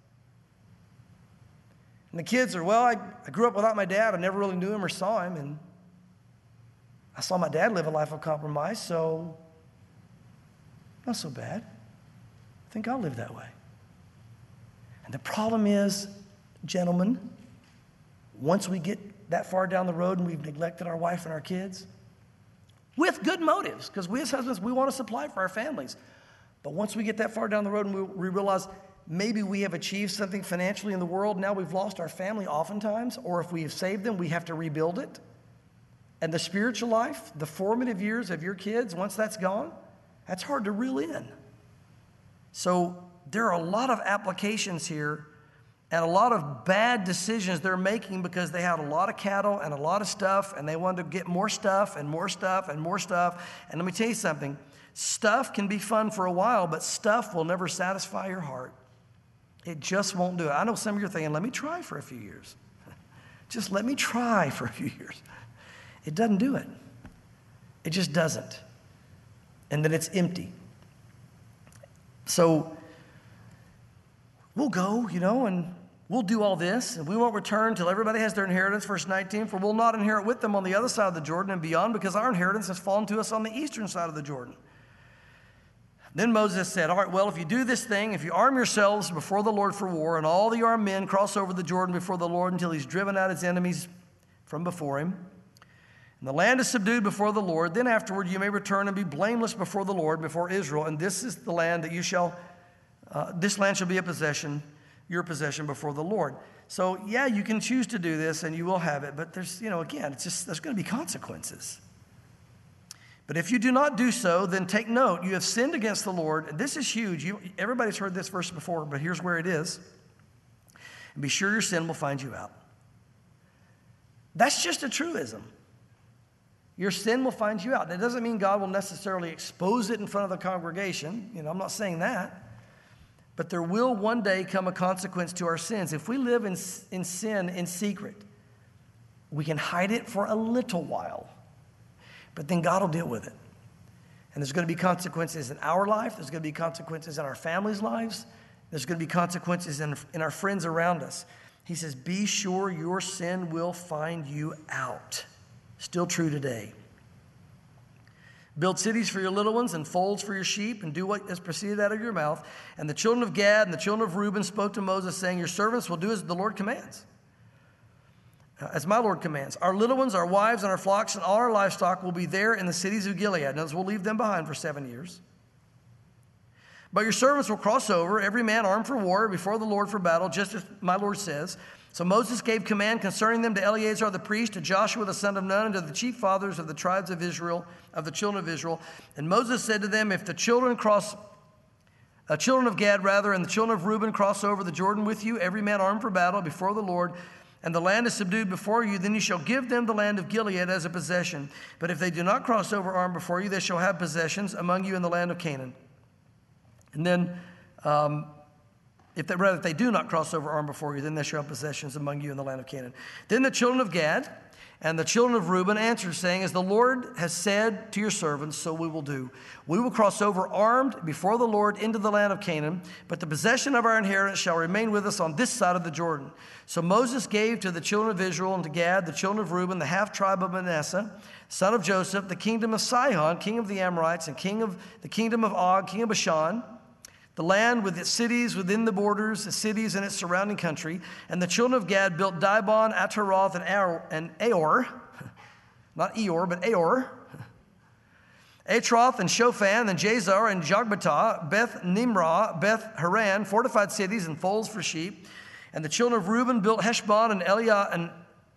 And the kids are, well, I, I grew up without my dad. I never really knew him or saw him. And I saw my dad live a life of compromise, so not so bad. I think I'll live that way. And the problem is, gentlemen, once we get that far down the road and we've neglected our wife and our kids, with good motives, because we as husbands, we want to supply for our families. But once we get that far down the road and we, we realize maybe we have achieved something financially in the world. Now we've lost our family oftentimes, or if we have saved them, we have to rebuild it. And the spiritual life, the formative years of your kids, once that's gone, that's hard to reel in. So there are a lot of applications here and a lot of bad decisions they're making because they had a lot of cattle and a lot of stuff, and they wanted to get more stuff and more stuff and more stuff. And let me tell you something, stuff can be fun for a while, but stuff will never satisfy your heart. It just won't do it. I know some of you are thinking, let me try for a few years. Just let me try for a few years. It doesn't do it. It just doesn't. And then it's empty. So we'll go, you know, and we'll do all this, and we won't return till everybody has their inheritance, verse nineteen, for we'll not inherit with them on the other side of the Jordan and beyond, because our inheritance has fallen to us on the eastern side of the Jordan. Then Moses said, all right, well, if you do this thing, if you arm yourselves before the Lord for war, and all the armed men cross over the Jordan before the Lord until he's driven out his enemies from before him, and the land is subdued before the Lord, then afterward you may return and be blameless before the Lord, before Israel, and this is the land that you shall, uh, this land shall be a possession, your possession before the Lord. So yeah, you can choose to do this and you will have it, but there's, you know, again, it's just, there's going to be consequences. But if you do not do so, then take note, you have sinned against the Lord. And this is huge. You, everybody's heard this verse before, but here's where it is. And be sure your sin will find you out. That's just a truism. Your sin will find you out. That doesn't mean God will necessarily expose it in front of the congregation. You know, I'm not saying that. But there will one day come a consequence to our sins. If we live in, in sin in secret, we can hide it for a little while. But then God will deal with it. And there's going to be consequences in our life. There's going to be consequences in our families' lives. There's going to be consequences in, in our friends around us. He says, be sure your sin will find you out. Still true today. Build cities for your little ones and folds for your sheep, and do what has proceeded out of your mouth. And the children of Gad and the children of Reuben spoke to Moses, saying, your servants will do as the Lord commands. As my Lord commands. Our little ones, our wives, and our flocks, and all our livestock will be there in the cities of Gilead. Notice we'll leave them behind for seven years. But your servants will cross over, every man armed for war, before the Lord for battle, just as my Lord says. So Moses gave command concerning them to Eleazar the priest, to Joshua the son of Nun, and to the chief fathers of the tribes of Israel, of the children of Israel. And Moses said to them, if the children cross, uh, children of Gad rather, and the children of Reuben cross over the Jordan with you, every man armed for battle before the Lord, and the land is subdued before you, then you shall give them the land of Gilead as a possession. But if they do not cross over armed before you, they shall have possessions among you in the land of Canaan. And then, um, if they, rather, if they do not cross over armed before you, then they shall have possessions among you in the land of Canaan. Then the children of Gad and the children of Reuben answered, saying, as the Lord has said to your servants, so we will do. We will cross over armed before the Lord into the land of Canaan, but the possession of our inheritance shall remain with us on this side of the Jordan. So Moses gave to the children of Israel and to Gad, the children of Reuben, the half-tribe of Manasseh, son of Joseph, the kingdom of Sihon, king of the Amorites, and king of the kingdom of Og, king of Bashan, the land with its cities within the borders, the cities and its surrounding country. And the children of Gad built Dibon, Ataroth, and Aor, and Aor, not Eor, but Aor, Atroth and Shophan, and Jazar and Jogbatah, Beth Nimrah, Beth Haran, fortified cities and folds for sheep. And the children of Reuben built Heshbon and Eliah and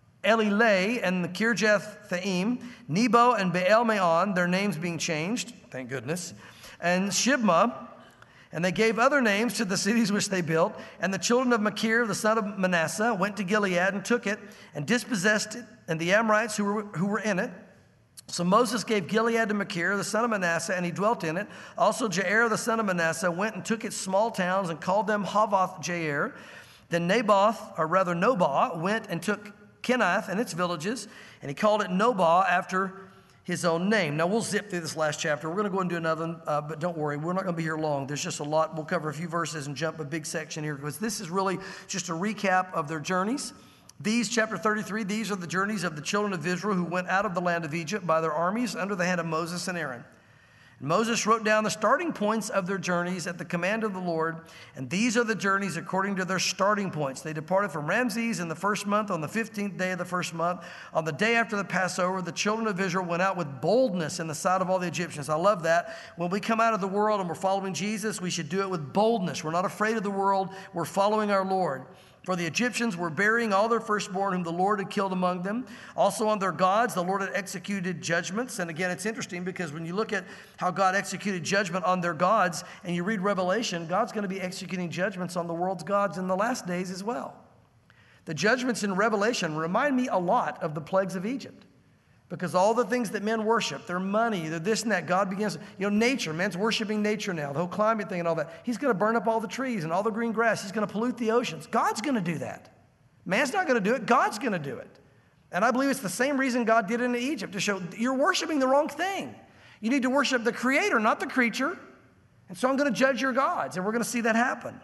Elileh and the Kirjath Thaim, Nebo and Baal Meon, their names being changed, thank goodness, and Shibmah. And they gave other names to the cities which they built. And the children of Machir, the son of Manasseh, went to Gilead and took it and dispossessed it, and the Amorites who were, who were in it. So Moses gave Gilead to Machir, the son of Manasseh, and he dwelt in it. Also Jair, the son of Manasseh, went and took its small towns and called them Havoth Jair. Then Naboth, or rather Nobah, went and took Kenath and its villages, and he called it Nobah after his own name. Now, we'll zip through this last chapter. We're going to go and do another, uh, but don't worry, we're not going to be here long. There's just a lot. We'll cover a few verses and jump a big section here, because this is really just a recap of their journeys. These, chapter thirty-three, these are the journeys of the children of Israel who went out of the land of Egypt by their armies under the hand of Moses and Aaron. Moses wrote down the starting points of their journeys at the command of the Lord, and these are the journeys according to their starting points. They departed from Ramses in the first month on the fifteenth day of the first month. On the day after the Passover, the children of Israel went out with boldness in the sight of all the Egyptians. I love that. When we come out of the world and we're following Jesus, we should do it with boldness. We're not afraid of the world. We're following our Lord. For the Egyptians were burying all their firstborn whom the Lord had killed among them. Also on their gods, the Lord had executed judgments. And again, it's interesting because when you look at how God executed judgment on their gods, and you read Revelation, God's going to be executing judgments on the world's gods in the last days as well. The judgments in Revelation remind me a lot of the plagues of Egypt. Because all the things that men worship, their money, their this and that, God begins, you know, nature, man's worshiping nature now, the whole climate thing and all that. He's going to burn up all the trees and all the green grass. He's going to pollute the oceans. God's going to do that. Man's not going to do it. God's going to do it. And I believe it's the same reason God did it in Egypt, to show you're worshiping the wrong thing. You need to worship the Creator, not the creature. And so I'm going to judge your gods, and we're going to see that happen.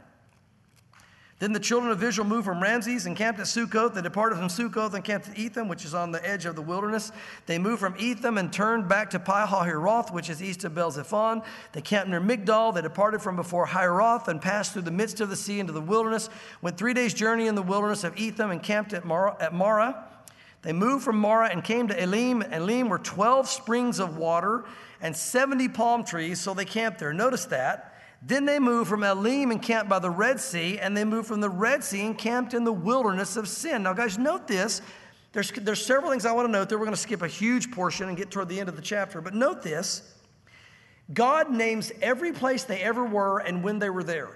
Then the children of Israel moved from Ramses and camped at Succoth. They departed from Succoth and camped at Etham, which is on the edge of the wilderness. They moved from Etham and turned back to Pi-hahiroth, which is east of Baal-zephon. They camped near Migdol. They departed from before Hiroth and passed through the midst of the sea into the wilderness. Went three days' journey in the wilderness of Etham and camped at Marah. At Marah. They moved from Marah and came to Elim. Elim were twelve springs of water and seventy palm trees, so they camped there. Notice that. Then they moved from Elim and camped by the Red Sea, and they moved from the Red Sea and camped in the wilderness of Sin. Now, guys, note this. There's, there's several things I want to note there. We're going to skip a huge portion and get toward the end of the chapter. But note this. God names every place they ever were and when they were there.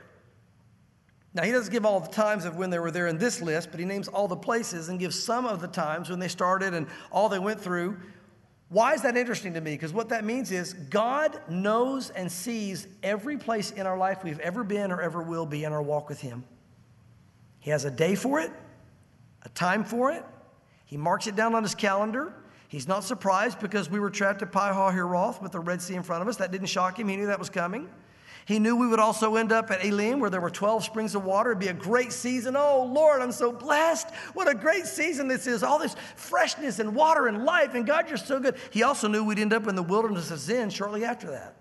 Now, he doesn't give all the times of when they were there in this list, but he names all the places and gives some of the times when they started and all they went through. Why is that interesting to me? Because what that means is God knows and sees every place in our life we've ever been or ever will be in our walk with him. He has a day for it, a time for it. He marks it down on his calendar. He's not surprised because we were trapped at Pi-hahiroth with the Red Sea in front of us. That didn't shock him. He knew that was coming. He knew we would also end up at Elim, where there were twelve springs of water. It'd be a great season. Oh, Lord, I'm so blessed. What a great season this is. All this freshness and water and life. And God, you're so good. He also knew we'd end up in the wilderness of Zin shortly after that.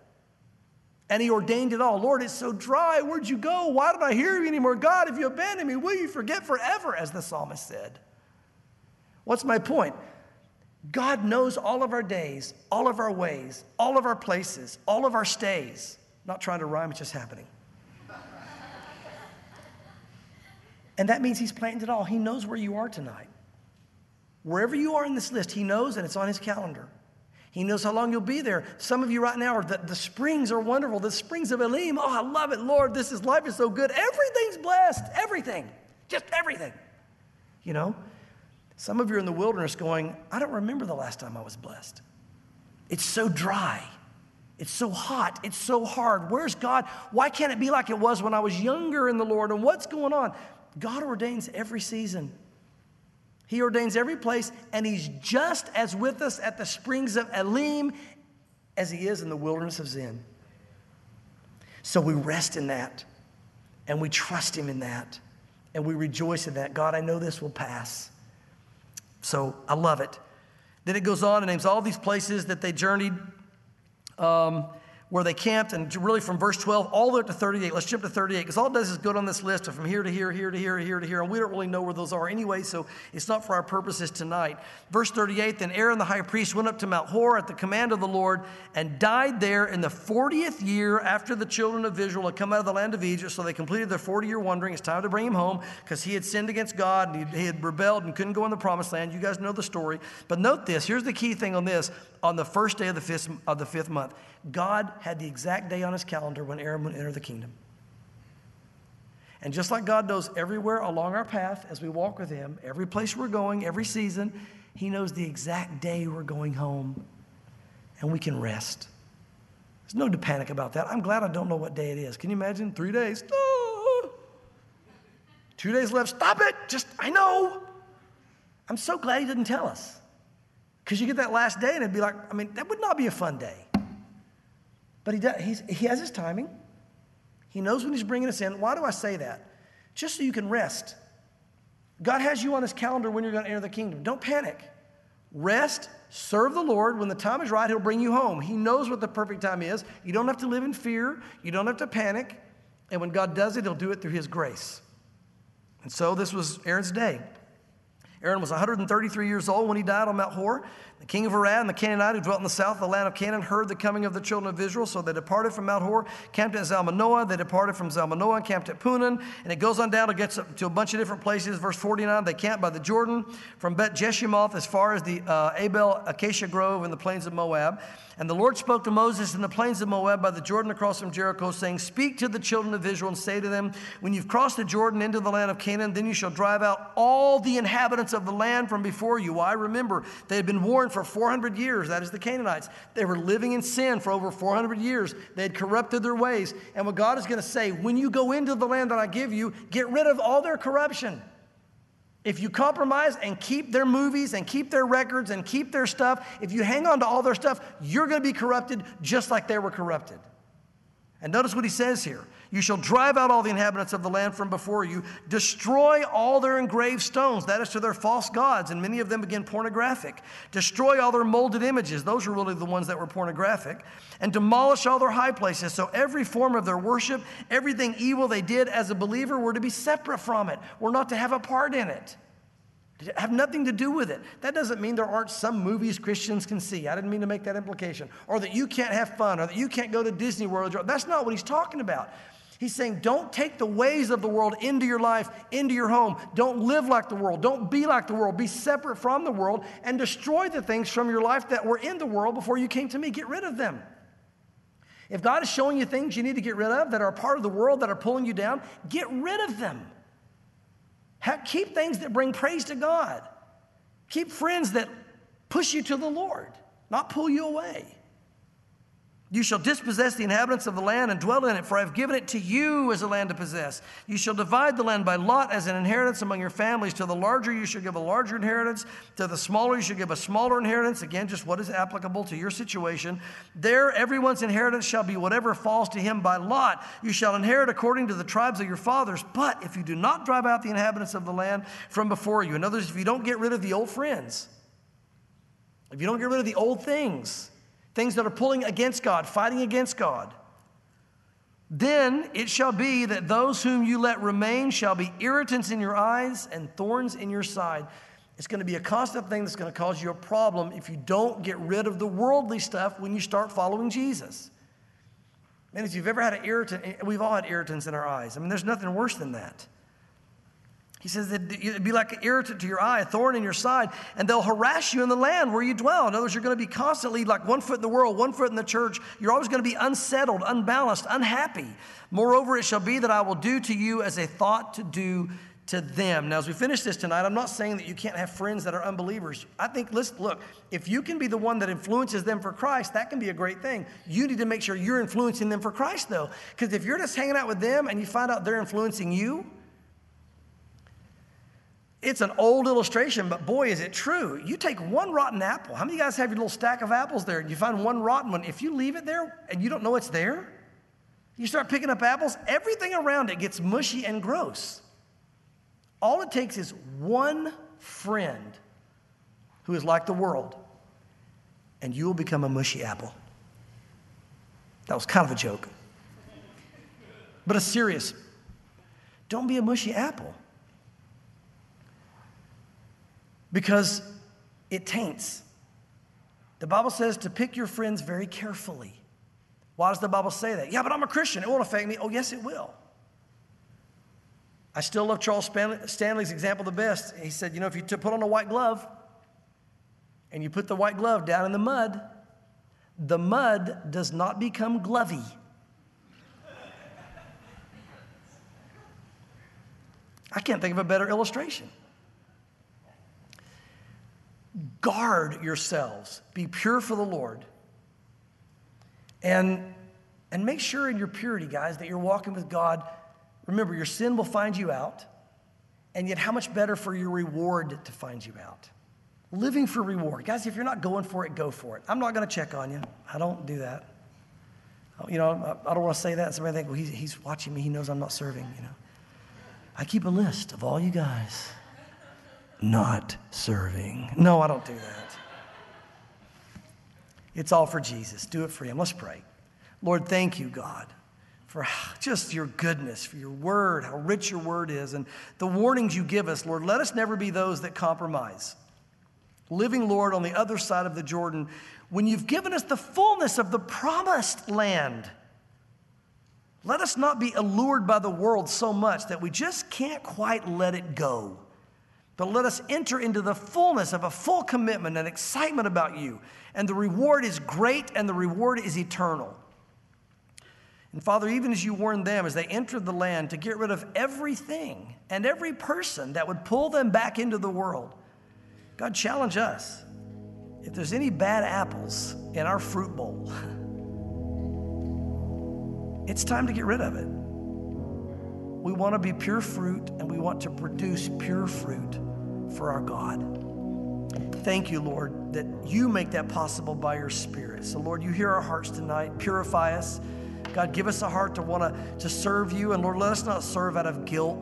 And he ordained it all. Lord, it's so dry. Where'd you go? Why don't I hear you anymore? God, if you abandon me, will you forget forever, as the psalmist said? What's my point? God knows all of our days, all of our ways, all of our places, all of our stays. Not trying to rhyme, it's just happening. And that means he's planned it all. He knows where you are tonight. Wherever you are in this list, he knows, and it's on his calendar. He knows how long you'll be there. Some of you right now, are the, the springs are wonderful. The springs of Elim, oh, I love it, Lord. This is life is so good. Everything's blessed. Everything. Just everything. You know? Some of you are in the wilderness going, I don't remember the last time I was blessed. It's so dry. It's so hot. It's so hard. Where's God? Why can't it be like it was when I was younger in the Lord? And what's going on? God ordains every season. He ordains every place, and he's just as with us at the springs of Elim as he is in the wilderness of Zin. So we rest in that, and we trust him in that, and we rejoice in that. God, I know this will pass. So I love it. Then it goes on and names all these places that they journeyed, Um, where they camped, and really from verse twelve all the way up to thirty-eight. Let's jump to thirty-eight, because all it does is go down this list of from here to here, here to here, here to here, and we don't really know where those are anyway, so it's not for our purposes tonight. Verse thirty-eight, then Aaron the high priest went up to Mount Hor at the command of the Lord and died there in the fortieth year after the children of Israel had come out of the land of Egypt, so they completed their forty-year wandering. It's time to bring him home, because he had sinned against God, and he, he had rebelled and couldn't go in the promised land. You guys know the story. But note this, here's the key thing on this. On the first day of the fifth, of the fifth month, God had the exact day on his calendar when Aaron would enter the kingdom. And just like God knows everywhere along our path as we walk with him, every place we're going, every season, he knows the exact day we're going home, and we can rest. There's no to panic about that. I'm glad I don't know what day it is. Can you imagine? Three days. Oh. Two days left. Stop it. Just, I know. I'm so glad he didn't tell us. Because you get that last day and it'd be like, I mean, that would not be a fun day. But he, does, he's, he has his timing. He knows when he's bringing us in. Why do I say that? Just so you can rest. God has you on his calendar when you're going to enter the kingdom. Don't panic. Rest, serve the Lord. When the time is right, he'll bring you home. He knows what the perfect time is. You don't have to live in fear. You don't have to panic. And when God does it, he'll do it through his grace. And so this was Aaron's day. Aaron was one hundred thirty-three years old when he died on Mount Hor. The king of Arad and the Canaanite who dwelt in the south of the land of Canaan heard the coming of the children of Israel. So they departed from Mount Hor, camped at Zalmanoah. They departed from Zalmanoah and camped at Punan. And it goes on down to get to a bunch of different places. Verse forty-nine, they camped by the Jordan from Bet Jeshimoth as far as the uh, Abel Acacia Grove in the plains of Moab. And the Lord spoke to Moses in the plains of Moab by the Jordan across from Jericho, saying, speak to the children of Israel and say to them, when you've crossed the Jordan into the land of Canaan, then you shall drive out all the inhabitants of the land from before you. Why? Remember, they had been warned for four hundred years. That is the Canaanites. They were living in sin for over four hundred years. They had corrupted their ways. And what God is going to say, when you go into the land that I give you, get rid of all their corruption. If you compromise and keep their movies and keep their records and keep their stuff, if you hang on to all their stuff, you're going to be corrupted just like they were corrupted. And notice what he says here. You shall drive out all the inhabitants of the land from before you, destroy all their engraved stones, that is to their false gods, and many of them again pornographic. Destroy all their molded images, those are really the ones that were pornographic, and demolish all their high places. So every form of their worship, everything evil they did as a believer, were to be separate from it. We're not to have a part in it. Have nothing to do with it. That doesn't mean there aren't some movies Christians can see. I didn't mean to make that implication. Or that you can't have fun, or that you can't go to Disney World. That's not what he's talking about. He's saying, don't take the ways of the world into your life, into your home. Don't live like the world. Don't be like the world. Be separate from the world and destroy the things from your life that were in the world before you came to me. Get rid of them. If God is showing you things you need to get rid of that are part of the world that are pulling you down, get rid of them. Have, keep things that bring praise to God. Keep friends that push you to the Lord, not pull you away. You shall dispossess the inhabitants of the land and dwell in it, for I have given it to you as a land to possess. You shall divide the land by lot as an inheritance among your families. To the larger you shall give a larger inheritance. To the smaller you shall give a smaller inheritance. Again, just what is applicable to your situation. There everyone's inheritance shall be whatever falls to him by lot. You shall inherit according to the tribes of your fathers. But if you do not drive out the inhabitants of the land from before you, in other words, if you don't get rid of the old friends, if you don't get rid of the old things, things that are pulling against God, fighting against God, then it shall be that those whom you let remain shall be irritants in your eyes and thorns in your side. It's going to be a constant thing that's going to cause you a problem if you don't get rid of the worldly stuff when you start following Jesus. And if you've ever had an irritant, we've all had irritants in our eyes. I mean, there's nothing worse than that. He says that it'd be like an irritant to your eye, a thorn in your side, and they'll harass you in the land where you dwell. In other words, you're going to be constantly like one foot in the world, one foot in the church. You're always going to be unsettled, unbalanced, unhappy. Moreover, it shall be that I will do to you as a thought to do to them. Now, as we finish this tonight, I'm not saying that you can't have friends that are unbelievers. I think, listen, look, if you can be the one that influences them for Christ, that can be a great thing. You need to make sure you're influencing them for Christ, though. Because if you're just hanging out with them and you find out they're influencing you, it's an old illustration, but boy, is it true. You take one rotten apple. How many of you guys have your little stack of apples there and you find one rotten one? If you leave it there and you don't know it's there, you start picking up apples, everything around it gets mushy and gross. All it takes is one friend who is like the world, and you will become a mushy apple. That was kind of a joke, but it's serious. Don't be a mushy apple. Because it taints. The Bible says to pick your friends very carefully. Why does the Bible say that? Yeah, but I'm a Christian. It won't affect me. Oh, yes, it will. I still love Charles Stanley's example the best. He said, you know, if you put on a white glove and you put the white glove down in the mud, the mud does not become glovey. I can't think of a better illustration. Guard yourselves. Be pure for the Lord. And, and make sure in your purity, guys, that you're walking with God. Remember, your sin will find you out. And yet, how much better for your reward to find you out? Living for reward. Guys, if you're not going for it, go for it. I'm not going to check on you. I don't do that. You know, I don't want to say that. And somebody think, well, he's, he's watching me. He knows I'm not serving, you know. I keep a list of all you guys. not serving. No, I don't do that. It's all for Jesus. Do it for him. Let's pray. Lord, thank you, God, for just your goodness, for your word, how rich your word is, and the warnings you give us. Lord, let us never be those that compromise. Living, Lord, on the other side of the Jordan, when you've given us the fullness of the promised land, let us not be allured by the world so much that we just can't quite let it go. But let us enter into the fullness of a full commitment and excitement about you. And the reward is great, and the reward is eternal. And Father, even as you warned them as they entered the land to get rid of everything and every person that would pull them back into the world, God, challenge us. If there's any bad apples in our fruit bowl, it's time to get rid of it. We want to be pure fruit, and we want to produce pure fruit for our God. Thank you, Lord, that you make that possible by your Spirit. So, Lord, you hear our hearts tonight. Purify us. God, give us a heart to want to, to serve you. And, Lord, let us not serve out of guilt,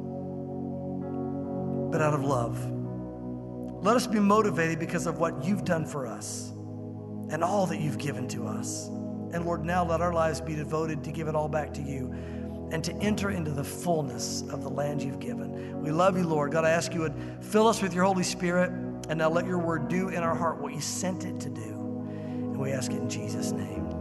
but out of love. Let us be motivated because of what you've done for us and all that you've given to us. And, Lord, now let our lives be devoted to give it all back to you and to enter into the fullness of the land you've given. We love you, Lord. God, I ask you would fill us with your Holy Spirit, and now let your word do in our heart what you sent it to do. And we ask it in Jesus' name.